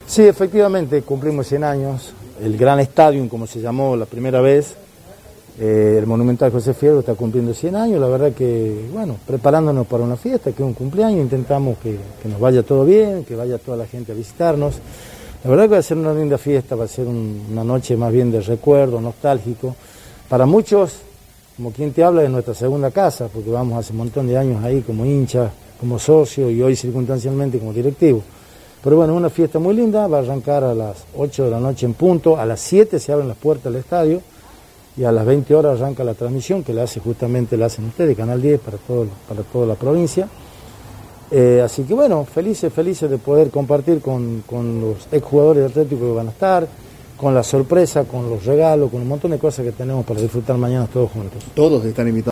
Sí, efectivamente, cumplimos 100 años. El Gran Estadio, como se llamó la primera vez, el Monumental José Fierro está cumpliendo 100 años. La verdad que, bueno, preparándonos para una fiesta, que es un cumpleaños, intentamos que nos vaya todo bien, que vaya toda la gente a visitarnos. La verdad que va a ser una linda fiesta, va a ser una noche más bien de recuerdo, nostálgico. Para muchos, como quien te habla, de nuestra segunda casa, porque vamos hace un montón de años ahí como hincha, como socio y hoy circunstancialmente como directivo. Pero bueno, una fiesta muy linda, va a arrancar a las 8 de la noche en punto, a las 7 se abren las puertas del estadio y a las 20 horas arranca la transmisión que la hacen ustedes, Canal 10 para toda la provincia. Así que bueno, felices de poder compartir con los exjugadores de Atlético que van a estar, con la sorpresa, con los regalos, con un montón de cosas que tenemos para disfrutar mañana todos juntos. Todos están invitados.